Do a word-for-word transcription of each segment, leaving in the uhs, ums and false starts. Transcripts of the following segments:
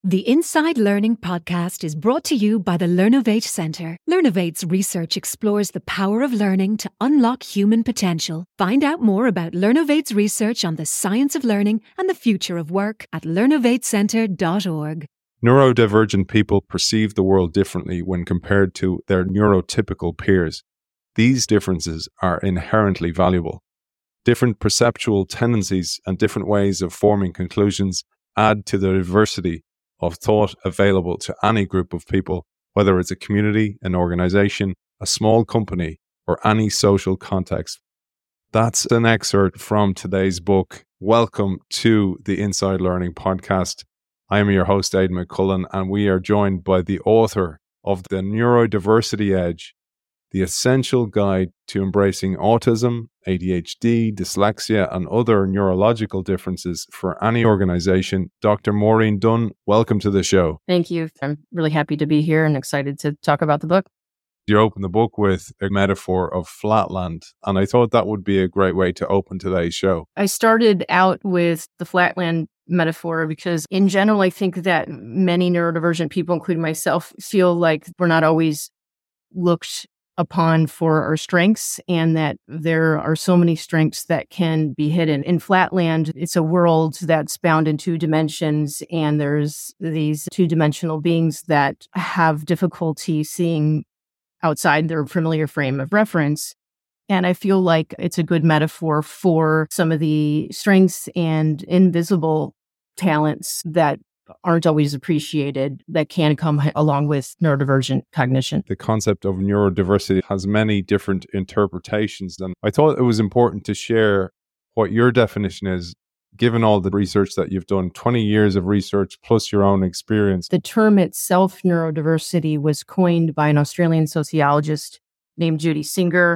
The Inside Learning podcast is brought to you by the Learnovate Centre. Learnovate's research explores the power of learning to unlock human potential. Find out more about Learnovate's research on the science of learning and the future of work at learnovate centre dot org. Neurodivergent people perceive the world differently when compared to their neurotypical peers. These differences are inherently valuable. Different perceptual tendencies and different ways of forming conclusions add to the diversity of thought available to any group of people, whether it's a community, an organization, a small company, or any social context. That's an excerpt from today's book. Welcome to the Inside Learning podcast. I am your host, Aidan McCullen, and we are joined by the author of The Neurodiversity Edge, the essential guide to embracing autism, A D H D, dyslexia, and other neurological differences for any organization. Doctor Maureen Dunn, welcome to the show. Thank you. I'm really happy to be here and excited to talk about the book. You open the book with a metaphor of flatland, and I thought that would be a great way to open today's show. I started out with the flatland metaphor because in general, I think that many neurodivergent people, including myself, feel like we're not always looked upon for our strengths, and that there are so many strengths that can be hidden. In Flatland, it's a world that's bound in two dimensions, and there's these two-dimensional beings that have difficulty seeing outside their familiar frame of reference. And I feel like it's a good metaphor for some of the strengths and invisible talents that aren't always appreciated that can come along with neurodivergent cognition. The concept of neurodiversity has many different interpretations, and I thought it was important to share what your definition is, given all the research that you've done, twenty years of research plus your own experience. The term itself, neurodiversity, was coined by an Australian sociologist named Judy Singer,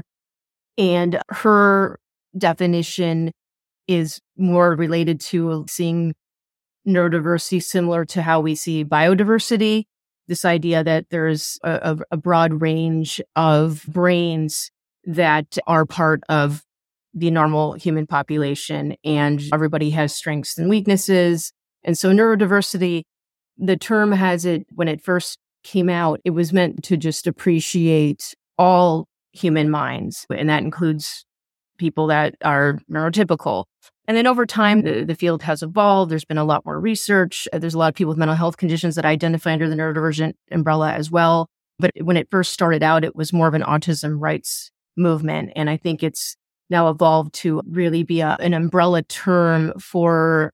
and her definition is more related to seeing neurodiversity similar to how we see biodiversity, this idea that there's a, a broad range of brains that are part of the normal human population, and everybody has strengths and weaknesses. And so neurodiversity, the term has it, when it first came out, it was meant to just appreciate all human minds, and that includes people that are neurotypical. And then over time, the, the field has evolved. There's been a lot more research. There's a lot of people with mental health conditions that identify under the neurodivergent umbrella as well. But when it first started out, it was more of an autism rights movement. And I think it's now evolved to really be a, an umbrella term for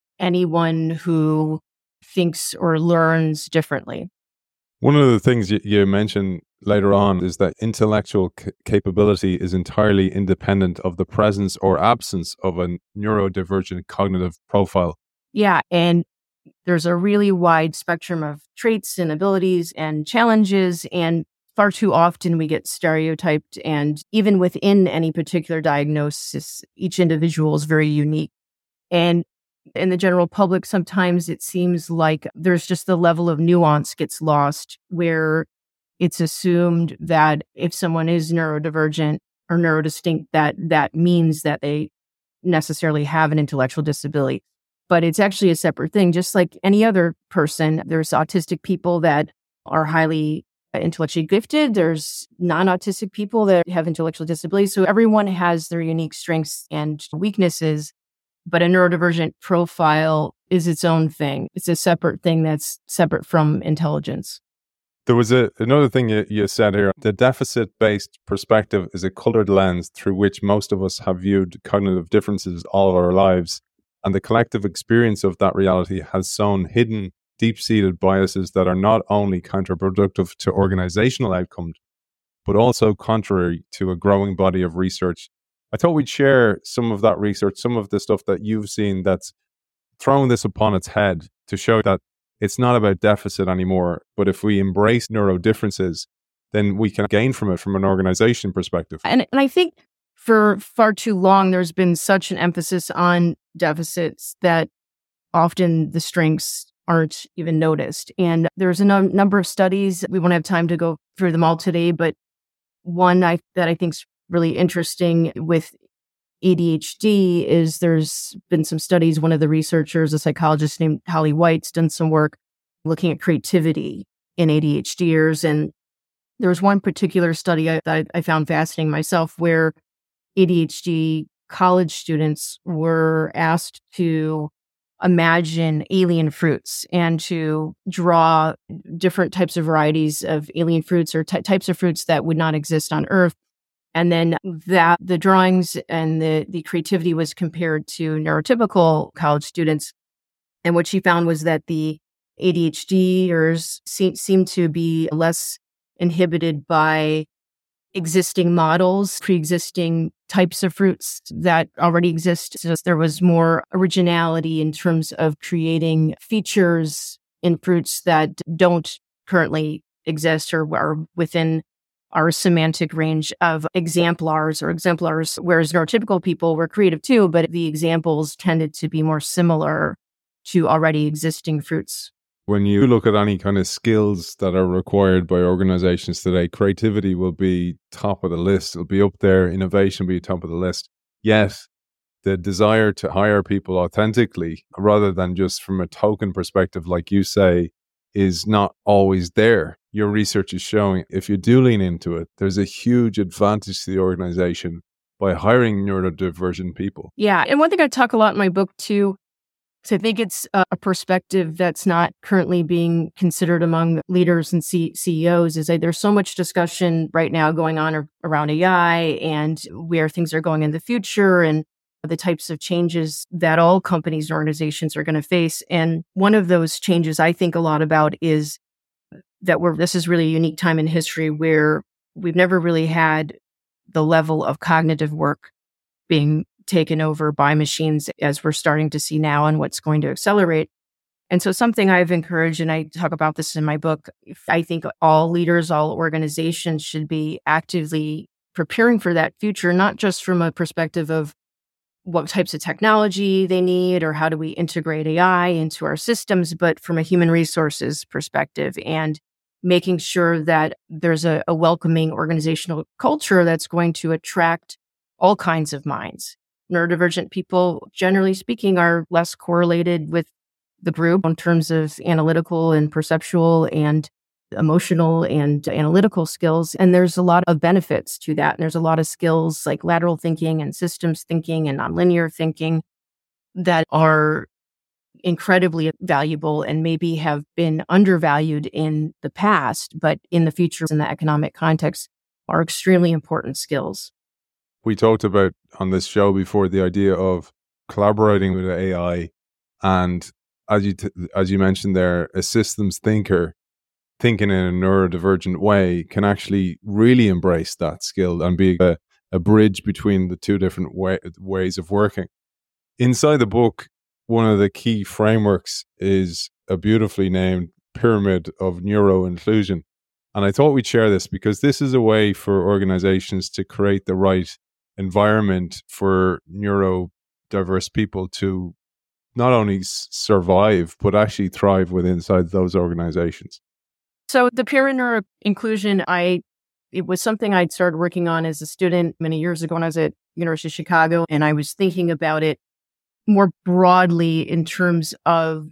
anyone who thinks or learns differently. One of the things you, you mentioned later on is that intellectual c- capability is entirely independent of the presence or absence of a neurodivergent cognitive profile. Yeah, and there's a really wide spectrum of traits and abilities and challenges, and far too often we get stereotyped, and even within any particular diagnosis, each individual is very unique. And in the general public, sometimes it seems like there's just the level of nuance gets lost, where it's assumed that if someone is neurodivergent or neurodistinct, that that means that they necessarily have an intellectual disability. But it's actually a separate thing. Just like any other person, there's autistic people that are highly intellectually gifted. There's non-autistic people that have intellectual disabilities. So everyone has their unique strengths and weaknesses. But a neurodivergent profile is its own thing. It's a separate thing that's separate from intelligence. There was a, another thing you, you said here. The deficit-based perspective is a colored lens through which most of us have viewed cognitive differences all of our lives. And the collective experience of that reality has sown hidden, deep-seated biases that are not only counterproductive to organizational outcomes, but also contrary to a growing body of research. I thought we'd share some of that research, some of the stuff that you've seen that's thrown this upon its head to show that it's not about deficit anymore, but if we embrace neuro differences, then we can gain from it from an organization perspective. And, and I think for far too long, there's been such an emphasis on deficits that often the strengths aren't even noticed. And there's a num- number of studies. We won't have time to go through them all today, but one I, that I think is really interesting with A D H D is there's been some studies. One of the researchers, a psychologist named Holly White's done some work looking at creativity in ADHDers. And there was one particular study I, that I found fascinating myself where A D H D college students were asked to imagine alien fruits and to draw different types of varieties of alien fruits or ty- types of fruits that would not exist on Earth. And then that the drawings and the, the creativity was compared to neurotypical college students. And what she found was that the ADHDers se- seemed to be less inhibited by existing models, pre-existing types of fruits that already exist. So there was more originality in terms of creating features in fruits that don't currently exist or are within our semantic range of exemplars or exemplars, whereas neurotypical people were creative too, but the examples tended to be more similar to already existing fruits. When you look at any kind of skills that are required by organizations today, creativity will be top of the list. It'll be up there. Innovation will be top of the list. Yet the desire to hire people authentically, rather than just from a token perspective, like you say, is not always there. Your research is showing if you do lean into it, there's a huge advantage to the organization by hiring neurodivergent people. Yeah. And one thing I talk a lot in my book too, so I think it's a perspective that's not currently being considered among leaders and C- CEOs is that there's so much discussion right now going on around A I and where things are going in the future and the types of changes that all companies and organizations are going to face. And one of those changes I think a lot about is that we're, this is really a unique time in history where we've never really had the level of cognitive work being taken over by machines as we're starting to see now and what's going to accelerate. And so something I've encouraged, and I talk about this in my book, I think all leaders, all organizations should be actively preparing for that future, not just from a perspective of what types of technology they need or how do we integrate A I into our systems, but from a human resources perspective and making sure that there's a, a welcoming organizational culture that's going to attract all kinds of minds. Neurodivergent people, generally speaking, are less correlated with the group in terms of analytical and perceptual and emotional and analytical skills. And there's a lot of benefits to that. And there's a lot of skills like lateral thinking and systems thinking and nonlinear thinking that are incredibly valuable and maybe have been undervalued in the past, but in the future, in the economic context, are extremely important skills. We talked about on this show before the idea of collaborating with A I, and as you t- as you mentioned there, a systems thinker thinking in a neurodivergent way can actually really embrace that skill and be a, a bridge between the two different way, ways of working. Inside the book, one of the key frameworks is a beautifully named pyramid of neuro inclusion. And I thought we'd share this because this is a way for organizations to create the right environment for neurodiverse people to not only s- survive, but actually thrive within inside those organizations. So the pyramid neuro inclusion, I it was something I'd started working on as a student many years ago when I was at University of Chicago, and I was thinking about it more broadly in terms of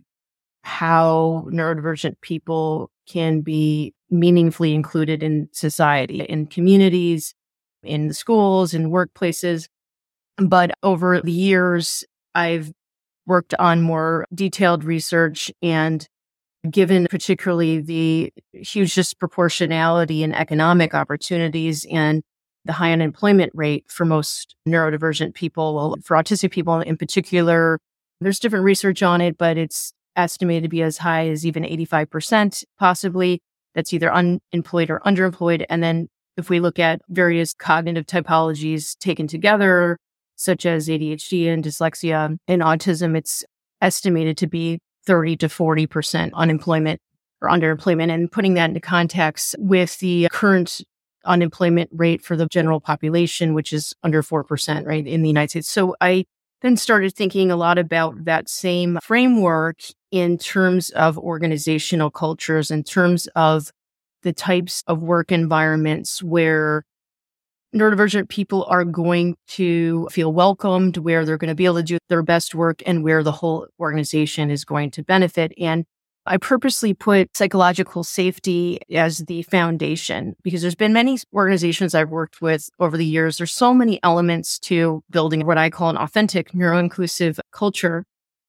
how neurodivergent people can be meaningfully included in society, in communities, in the schools, in workplaces. But over the years, I've worked on more detailed research, and given particularly the huge disproportionality in economic opportunities and the high unemployment rate for most neurodivergent people, well, for autistic people in particular, there's different research on it, but it's estimated to be as high as even eighty-five percent possibly that's either unemployed or underemployed. And then if we look at various cognitive typologies taken together, such as A D H D and dyslexia and autism, it's estimated to be thirty to forty percent unemployment or underemployment. And putting that into context with the current unemployment rate for the general population, which is under four percent, right, in the United States. So I then started thinking a lot about that same framework in terms of organizational cultures, in terms of the types of work environments where neurodivergent people are going to feel welcomed, where they're going to be able to do their best work, and where the whole organization is going to benefit. And I purposely put psychological safety as the foundation because there's been many organizations I've worked with over the years. There's so many elements to building what I call an authentic neuro-inclusive culture.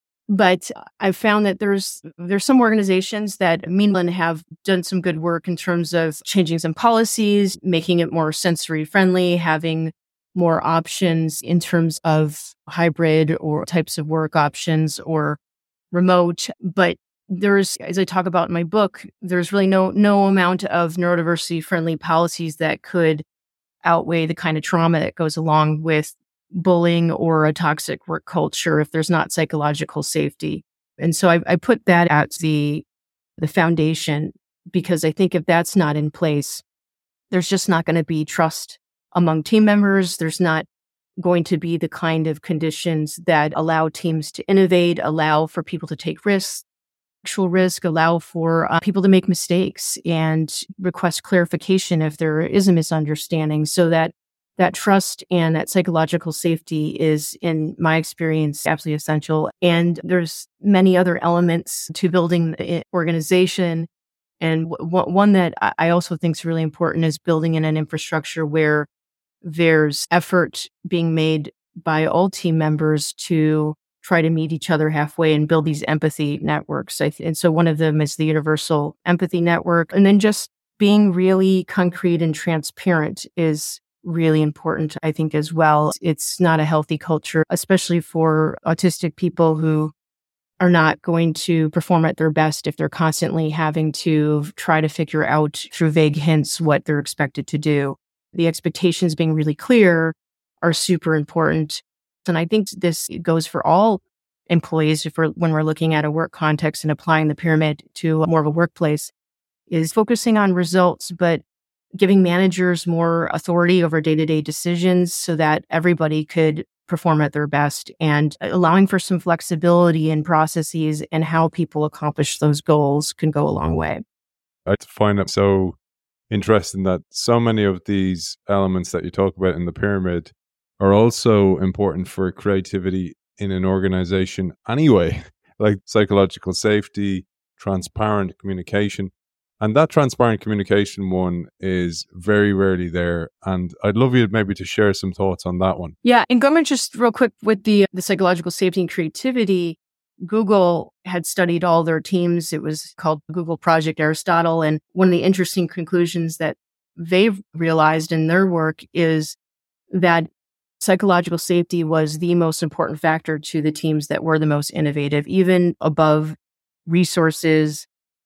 But I've found that there's there's some organizations that meanwhile have done some good work in terms of changing some policies, making it more sensory friendly, having more options in terms of hybrid or types of work options or remote. But there's, as I talk about in my book, there's really no no amount of neurodiversity friendly policies that could outweigh the kind of trauma that goes along with bullying or a toxic work culture if there's not psychological safety. And so I, I put that at the the foundation because I think if that's not in place, there's just not going to be trust among team members. There's not going to be the kind of conditions that allow teams to innovate, allow for people to take risks, actual risk, allow for uh, people to make mistakes and request clarification if there is a misunderstanding, so that that trust and that psychological safety is, in my experience, absolutely essential. And there's many other elements to building the organization. And w- one that I also think is really important is building in an infrastructure where there's effort being made by all team members to try to meet each other halfway and build these empathy networks. I th- and so one of them is the Universal Empathy Network. And then just being really concrete and transparent is really important, I think, as well. It's not a healthy culture, especially for autistic people who are not going to perform at their best if they're constantly having to try to figure out through vague hints what they're expected to do. The expectations being really clear are super important. And I think this goes for all employees if we're, when we're looking at a work context and applying the pyramid to more of a workplace, is focusing on results, but giving managers more authority over day-to-day decisions so that everybody could perform at their best, and allowing for some flexibility in processes and how people accomplish those goals can go a long way. I find it so interesting that so many of these elements that you talk about in the pyramid are also important for creativity in an organization anyway, like psychological safety, transparent communication. And that transparent communication one is very rarely there. And I'd love you maybe to share some thoughts on that one. Yeah. And going just real quick with the, the psychological safety and creativity, Google had studied all their teams. It was called Google Project Aristotle. And one of the interesting conclusions that they've realized in their work is that psychological safety was the most important factor to the teams that were the most innovative, even above resources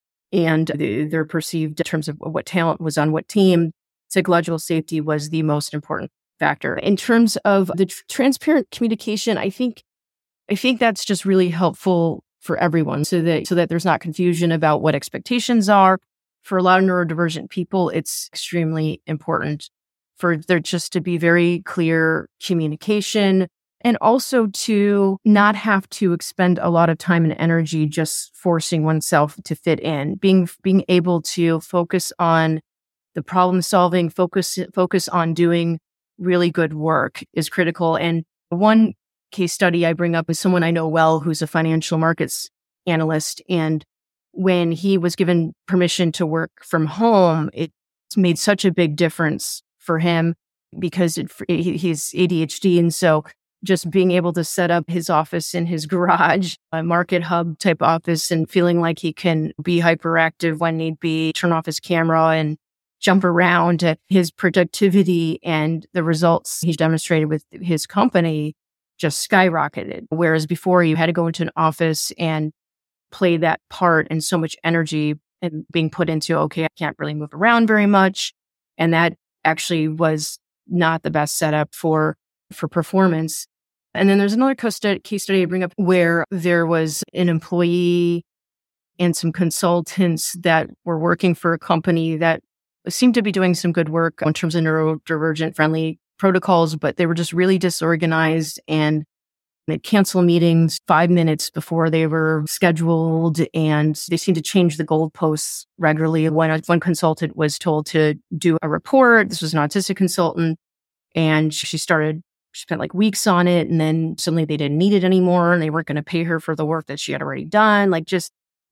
and their perceived in terms of what talent was on what team. Psychological safety was the most important factor. In terms of the tr- transparent communication, I think I think that's just really helpful for everyone so that so that there's not confusion about what expectations are. For a lot of neurodivergent people, it's extremely important for there just to be very clear communication, and also to not have to expend a lot of time and energy just forcing oneself to fit in. Being being able to focus on the problem solving, focus focus on doing really good work is critical. And one case study I bring up is someone I know well who's a financial markets analyst. And when he was given permission to work from home, it made such a big difference for him because it, he's A D H D. And so just being able to set up his office in his garage, a market hub type office, and feeling like he can be hyperactive when need be, turn off his camera and jump around, uh, his productivity and the results he's demonstrated with his company just skyrocketed. Whereas before you had to go into an office and play that part and so much energy and being put into, okay, I can't really move around very much. And that actually was not the best setup for, for performance. And then there's another case study I bring up where there was an employee and some consultants that were working for a company that seemed to be doing some good work in terms of neurodivergent friendly protocols, but they were just really disorganized and they'd cancel meetings five minutes before they were scheduled, and they seemed to change the goalposts regularly. When one consultant was told to do a report, this was an autistic consultant, and she started, she spent like weeks on it, and then suddenly they didn't need it anymore, and they weren't going to pay her for the work that she had already done. Like just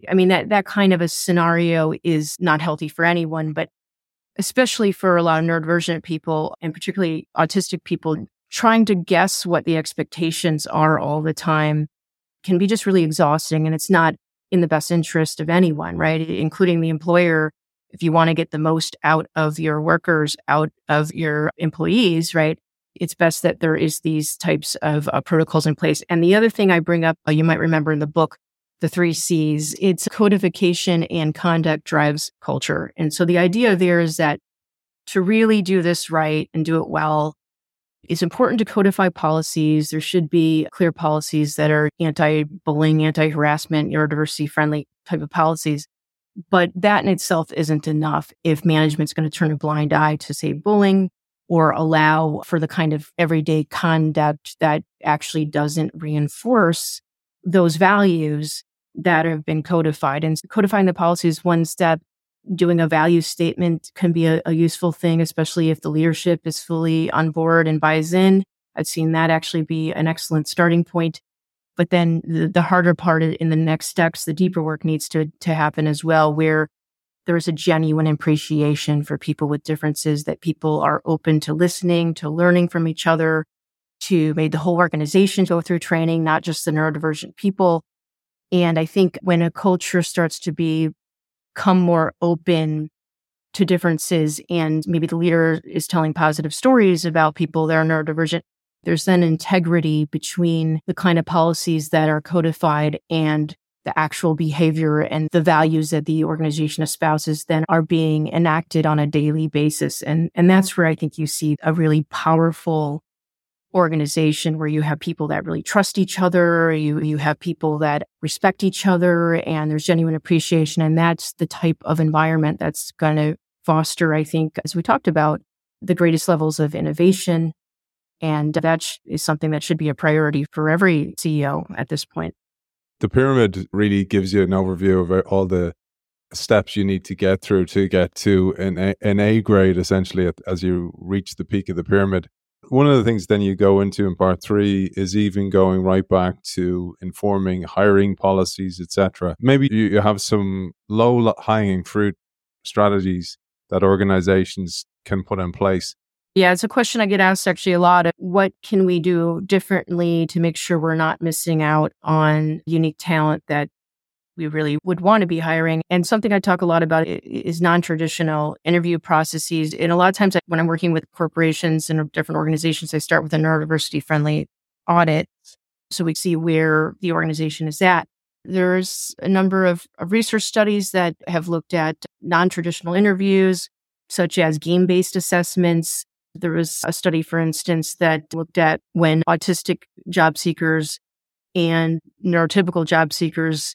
I mean, that, that kind of a scenario is not healthy for anyone, but especially for a lot of neurodivergent people and particularly autistic people, trying to guess what the expectations are all the time can be just really exhausting. And it's not in the best interest of anyone, right? Including the employer. If you want to get the most out of your workers, out of your employees, right? It's best that there is these types of uh, protocols in place. And the other thing I bring up, uh, you might remember in the book, the three C's, it's codification and conduct drives culture. And so the idea there is that to really do this right and do it well, it's important to codify policies. There should be clear policies that are anti-bullying, anti-harassment, neurodiversity-friendly type of policies. But that in itself isn't enough if management's going to turn a blind eye to, say, bullying or allow for the kind of everyday conduct that actually doesn't reinforce those values that have been codified. And codifying the policy is one step. Doing a value statement can be a, a useful thing, especially if the leadership is fully on board and buys in. I've seen that actually be an excellent starting point. But then the, the harder part in the next steps, the deeper work needs to, to happen as well, where there's a genuine appreciation for people with differences, that people are open to listening, to learning from each other, to make the whole organization go through training, not just the neurodivergent people. And I think when a culture starts to be become more open to differences and maybe the leader is telling positive stories about people that are neurodivergent, there's then integrity between the kind of policies that are codified and the actual behavior and the values that the organization espouses then are being enacted on a daily basis. And, and that's where I think you see a really powerful organization where you have people that really trust each other, you you have people that respect each other, and there's genuine appreciation. And that's the type of environment that's going to foster, I think, as we talked about, the greatest levels of innovation. And that sh- is something that should be a priority for every C E O at this point. The pyramid really gives you an overview of all the steps you need to get through to get to an A, an A grade, essentially, as you reach the peak of the pyramid. One of the things then you go into in part three is even going right back to informing hiring policies, et cetera. Maybe you, you have some low-hanging fruit strategies that organizations can put in place. Yeah, it's a question I get asked actually a lot. Of what can we do differently to make sure we're not missing out on unique talent that we really would want to be hiring? And something I talk a lot about is non-traditional interview processes. And a lot of times when I'm working with corporations and different organizations, I start with a neurodiversity-friendly audit. So we see where the organization is at. There's a number of, of research studies that have looked at non-traditional interviews, such as game-based assessments. There was a study, for instance, that looked at when autistic job seekers and neurotypical job seekers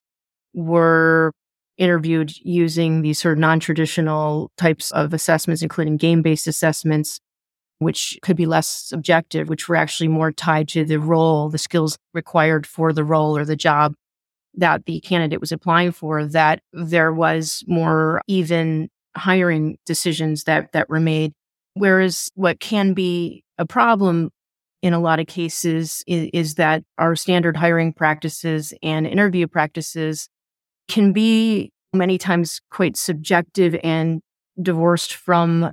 were interviewed using these sort of non-traditional types of assessments, including game-based assessments, which could be less subjective, which were actually more tied to the role, the skills required for the role or the job that the candidate was applying for, that there was more even hiring decisions that, that were made. Whereas what can be a problem in a lot of cases is, is that our standard hiring practices and interview practices can be many times quite subjective and divorced from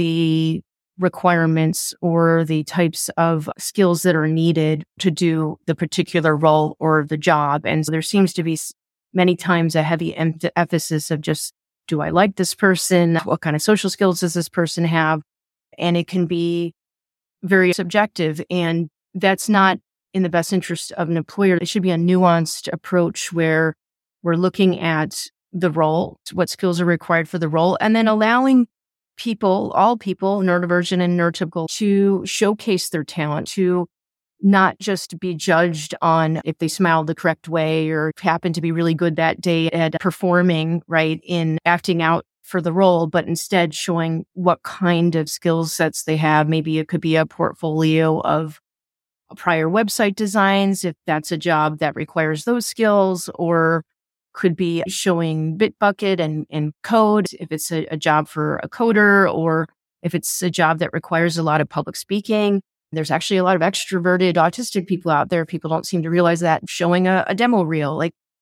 the requirements or the types of skills that are needed to do the particular role or the job. And so there seems to be many times a heavy em- emphasis of just, do I like this person? What kind of social skills does this person have? And it can be very subjective. And that's not in the best interest of an employer. It should be a nuanced approach where we're looking at the role, what skills are required for the role, and then allowing people, all people, neurodivergent and neurotypical, to showcase their talent, to not just be judged on if they smiled the correct way or happen to be really good that day at performing, right, in acting out for the role, but instead showing what kind of skill sets they have. Maybe it could be a portfolio of prior website designs, if that's a job that requires those skills, or could be showing Bitbucket and, and code if it's a, a job for a coder, or if it's a job that requires a lot of public speaking. There's actually a lot of extroverted autistic people out there. People don't seem to realize that. Showing a, a demo reel. Like,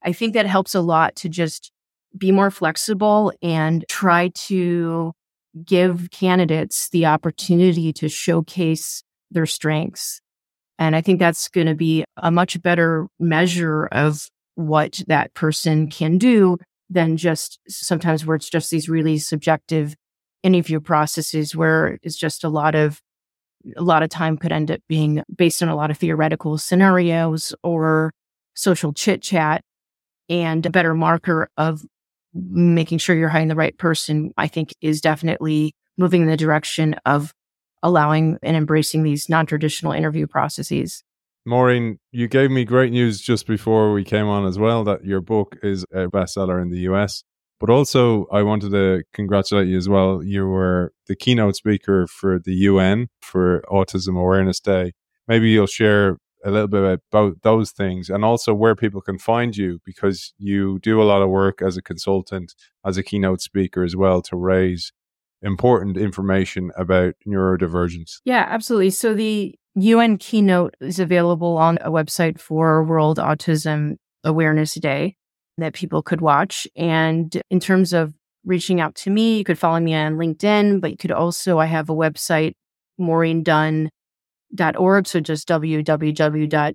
I think that helps a lot to just be more flexible and try to give candidates the opportunity to showcase their strengths. And I think that's going to be a much better measure of what that person can do than just sometimes where it's just these really subjective interview processes where it's just a lot of a lot of time could end up being based on a lot of theoretical scenarios or social chit chat. And a better marker of making sure you're hiring the right person, I think, is definitely moving in the direction of allowing and embracing these non-traditional interview processes. Maureen, you gave me great news just before we came on as well, that your book is a bestseller in the U S. But also, I wanted to congratulate you as well. You were the keynote speaker for the U N for Autism Awareness Day. Maybe you'll share a little bit about those things and also where people can find you, because you do a lot of work as a consultant, as a keynote speaker as well, to raise important information about neurodivergence. Yeah, absolutely. So the U N keynote is available on a website for World Autism Awareness Day that people could watch. And in terms of reaching out to me, you could follow me on LinkedIn, but you could also, I have a website, maureen dunn dot org. So just w w w dot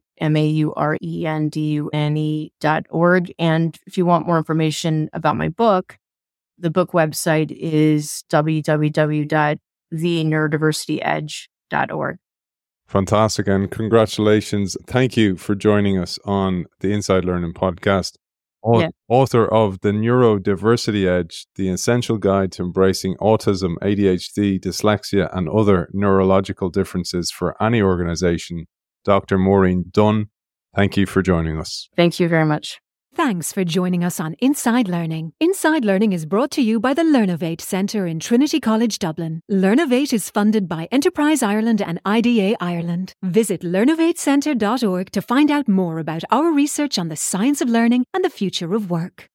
maureen dot org. And if you want more information about my book, the book website is w w w dot the neurodiversity edge dot org. Fantastic. And congratulations. Thank you for joining us on the Inside Learning podcast. Yeah. Author of The Neurodiversity Edge, The Essential Guide to Embracing Autism, A D H D, Dyslexia, and Other Neurological Differences for Any Organization, Doctor Maureen Dunn. Thank you for joining us. Thank you very much. Thanks for joining us on Inside Learning. Inside Learning is brought to you by the Learnovate Centre in Trinity College, Dublin. Learnovate is funded by Enterprise Ireland and I D A Ireland. Visit learnovate centre dot org to find out more about our research on the science of learning and the future of work.